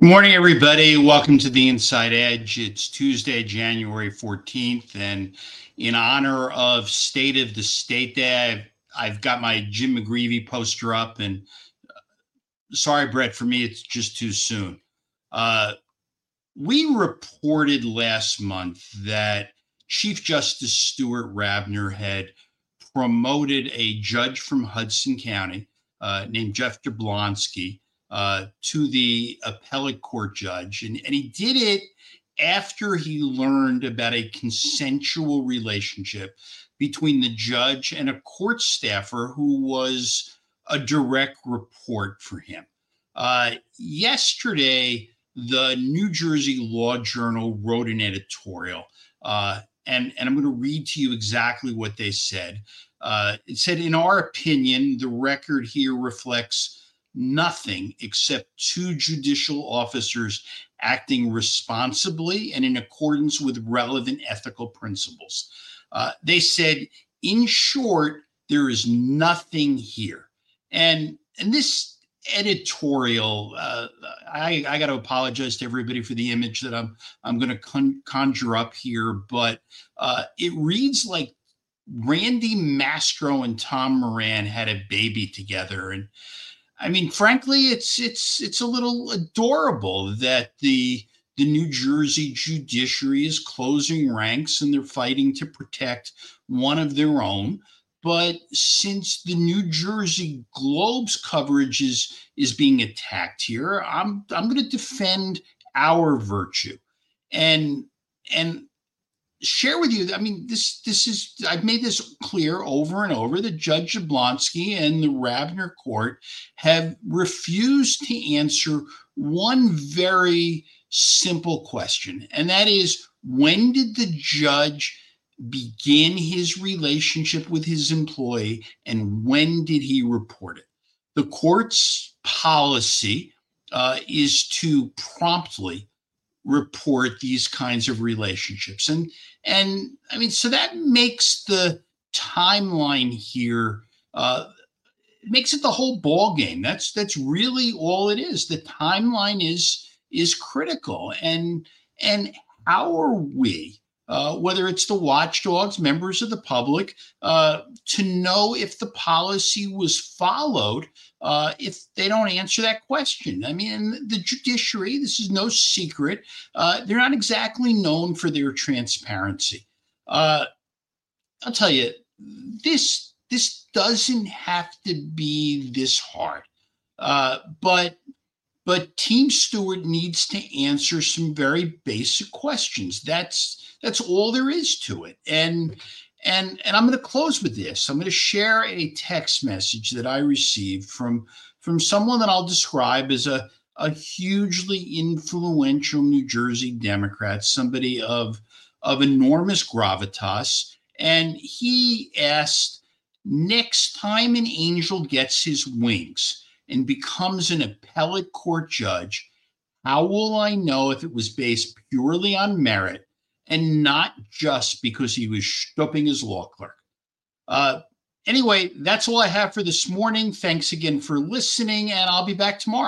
Good morning, everybody. Welcome to the Inside Edge. It's Tuesday, January 14th, and in honor of State of the State Day, I've got my Jim McGreevey poster up, and sorry, Brett, for me, it's just too soon. We reported last month that Chief Justice Stuart Rabner had promoted a judge from Hudson County named Jeff Jablonski to the appellate court judge. And he did it after he learned about a consensual relationship between the judge and a court staffer who was a direct report for him. Yesterday, the New Jersey Law Journal wrote an editorial, and I'm going to read to you exactly what they said. It said, in our opinion, the record here reflects nothing except two judicial officers acting responsibly and in accordance with relevant ethical principles. They said, in short, there is nothing here. And this editorial, I got to apologize to everybody for the image that I'm going to conjure up here, but it reads like Randy Mastro and Tom Moran had a baby together. And I mean, frankly, it's a little adorable that the New Jersey judiciary is closing ranks and they're fighting to protect one of their own. But since the New Jersey Globe's coverage is being attacked here, I'm going to defend our virtue and share with you. I mean, this is, I've made this clear over and over that Judge Jablonski and the Rabner court have refused to answer one very simple question, and that is, when did the judge begin his relationship with his employee, and when did he report it? The court's policy is to promptly report these kinds of relationships. And I mean, so that makes the timeline here, it makes it the whole ball game. That's really all it is. The timeline is critical. And how are we, whether it's the watchdogs, members of the public, to know if the policy was followed if they don't answer that question? I mean, the judiciary, this is no secret, they're not exactly known for their transparency. I'll tell you, this doesn't have to be this hard, but Team Stewart needs to answer some very basic questions. That's all there is to it. And I'm going to close with this. I'm going to share a text message that I received from someone that I'll describe as a hugely influential New Jersey Democrat, somebody of enormous gravitas. And he asked, next time an angel gets his wings and becomes an appellate court judge, how will I know if it was based purely on merit and not just because he was stooping his law clerk? Anyway, that's all I have for this morning. Thanks again for listening, and I'll be back tomorrow.